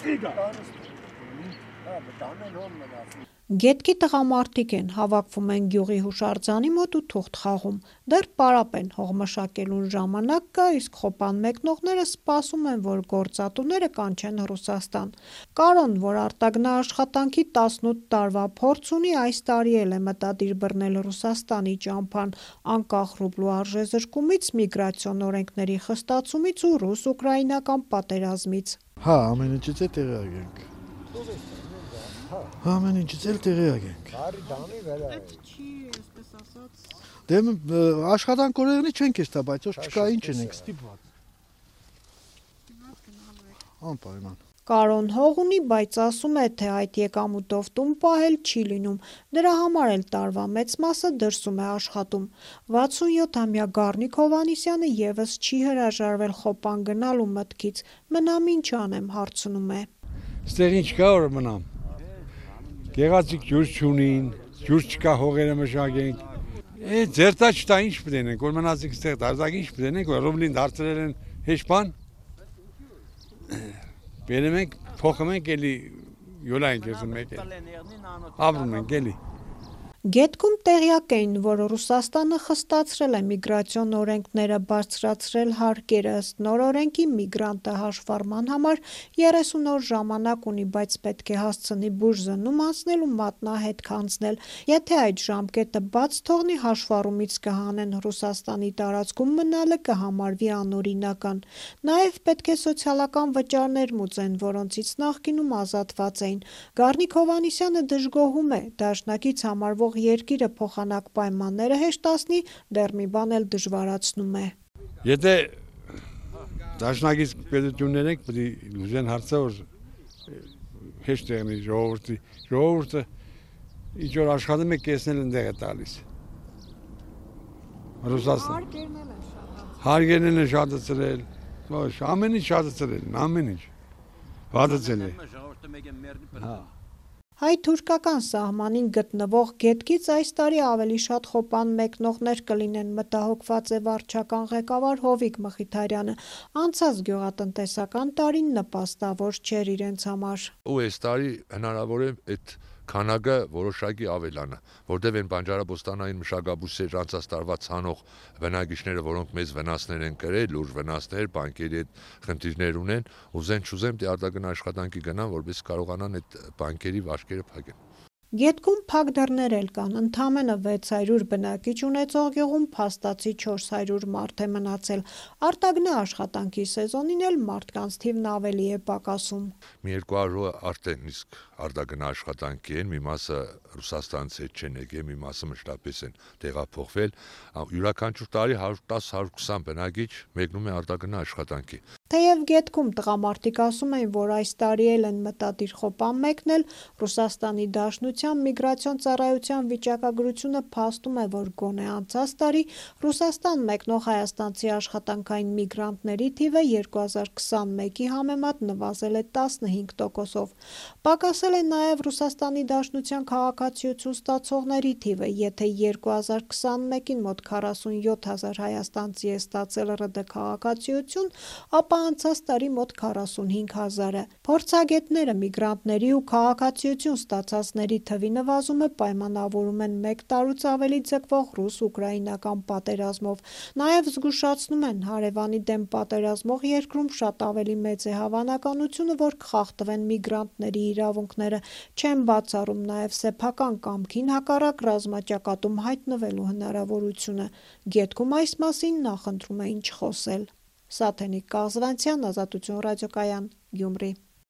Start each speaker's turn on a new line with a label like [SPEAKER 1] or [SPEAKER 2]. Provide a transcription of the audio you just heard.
[SPEAKER 1] Գետքի տղամարդիկ են, հավաքվում են գյուղի հուշարձանի մոտ ու թուղթ խաղում, դեռ պարապ են, հողմշակելուն ժամանակ կա, իսկ խոպան մեկնողները սպասում են, որ գործատուները կանչեն Ռուսաստան։ Կարոն, որ արտագնաաշխատանքի 18 տարվա փորձ ունի, այս տարի էլ է մտադիր բռնել Ռուսաստանի ճամփան, անկախ ռուբլու արժեզրկումից, միգրացիոն օրենքների խստացումից ու ռուս-ուկրաինական պատերազմից։
[SPEAKER 2] Հա, ամեն ինչից է տեղյակ ենք։ Ամեն ինչից էլ տեղյակ ենք։ Դե աշխատանք օրերնի չենք էստա, բայց ոչ չկա ինչ ենք ստիպված։ Անպայման։
[SPEAKER 1] Կարոն հող ունի, բայց ասում է, թե այդ եկամուտով տուն պահել չի լինում, դրա համար էլ տարվա մեծ մասը դրսում է աշխատում։ 67-ամյա Գառնիկ Հովհաննիսյանը ևս չի հրաժարվել խոպան գնալու մտքից, մնամ ինչ անեմ, հարցնում է։
[SPEAKER 3] Ստեղ ինչ կա որ մնամ։ Գեղեցիկ ջուր չունին, ջուր չկա հողերը մշակենք։ Ձեր տա չտա ինչ պտենենք, որ մնացիք ստեղ դարձակ ինչ պտենենք, որ ռուբլին դարձրել են հեչ բան։ Բերում ենք, փոխում ենք էլի յոլա ենք եզում մեկ էլ։ Ապրում ենք էլի։
[SPEAKER 1] Գետքում տեղյակ էին, որ Ռուսաստանը խստացրել է միգրացիոն օրենքները, բարձրացրել հարկերը, ըստ նոր օրենքի միգրանտը հաշվառման համար 30 օր ժամանակ ունի, բայց պետք է հասցնի բուժզննում անցնել ու մատնահետ քանցնել։ Եթե այդ ժամկետը բաց թողնի, հաշվառումից կհանեն, Ռուսաստանի տարածքում մնալը կհամարվի անօրինական։ Նաև պետք է սոցիալական վճարներ մուծեն, որոնցից նախկինում ազատված էին։ Գառնիկ Հովհաննիսյանը դժգոհում է, դաշնակից համարվող երկիրը փոխանակ պայմանները հեշտացնի, դեռ մի բան էլ դժվարացնում է։
[SPEAKER 3] Եթե դաշնակից պետություններ ենք, պետք է լուծեն հարցը, որ հեշտ եղնի ժողովուրդը ինչ որ աշխատում է կեսնել ընդեղ է տալիս։ Ռուսաստան հարգերն են շատացրել, ամեն ինչ շատացրել, ամեն ինչ վատացել է։
[SPEAKER 1] Հայ-թուրքական սահմանին գտնվող գետքից այս տարի ավելի շատ խոպան մեկնողներ կլինեն, մտահոգված է վարչական ղեկավար Հովիկ Մխիթարյանը։ Անցած գյուղատնտեսական տարին նպաստավոր չէր իրենց համար։
[SPEAKER 4] Ու այս տարի հնարավոր է այդ քանակը որոշակի ավելանա, որտեղ են բանջարաբոստանային մշակաբույսեր անցած տարվա ցանող բնակիչները, որոնք մեծ վնասներ են կրել, լուրջ վնասներ, բանկերի հետ խնդիրներ ունեն, ուզեն չուզեն դե արտագն աշխատանքի գնան, որպես կարողանան այդ բանկերի վարկերը փակեն։
[SPEAKER 1] Գետքում փակ դռներ էլ կան, ընդամենը 600 բնակիչ ունեցող գյուղում փաստացի 400 մարդ է մնացել։ Արտագնա աշխատանքի սեզոնին էլ մարդկանց թիվն ավելի է պակասում։
[SPEAKER 4] Մի 200-ը արդեն իսկ արտագնա աշխատանքի են, մի մասը Ռուսաստանից չեն եկել, մի մասը մշտապես են տեղափոխվել։ Յուրաքանչյուր տարի 110-120 բնակիչ մեկնում է արտագնա աշխատանքի։
[SPEAKER 1] Թեև գետքում տղամարդիկ ասում են, որ այս տարի էլ են մտադիր խոպան մեկնել, Ռուսաստանի Դաշնության միգրացիոն ծառայության վիճակագրությունը փաստում է, որ գոնե անցած տարի Ռուսաստան մեկնող հայաստանցի աշխատանքային միգրանտների թիվը 2021-ի համեմատ նվազել է 15%-ով։ Պակասել է նաև Ռուսաստանի Դաշնության քաղաքացիություն ստացողների թիվը, եթե 2021-ին մոտ 47,000 հայաստանցի է ստացել ՌԴ քաղաքացիություն, ապա անցած տարի մոտ 45,000-ը։ Փորձագետները միգրանտների ու քաղաքացիություն ստացածների թվի նվազումը պայմանավորում են 1 տարուց ավելի ձգվող ռուս-ուկրաինական պատերազմով։ Նաև զգուշացնում են, հարևանի դեմ պատերազմող երկրում շատ ավելի մեծ է հավանականությունը, որ կխախտվեն միգրանտների իրավունքները, չեն բացառում նաև սեփական կամքին հակառակ ռազմաճակատում հայտնվելու հնարավորությունը։ Գետքում այս մասին նախընտրում էին չխոսել։ Սաթենիկ Կազվանցյան, Ազատություն ռադիոկայան, Գյումրի։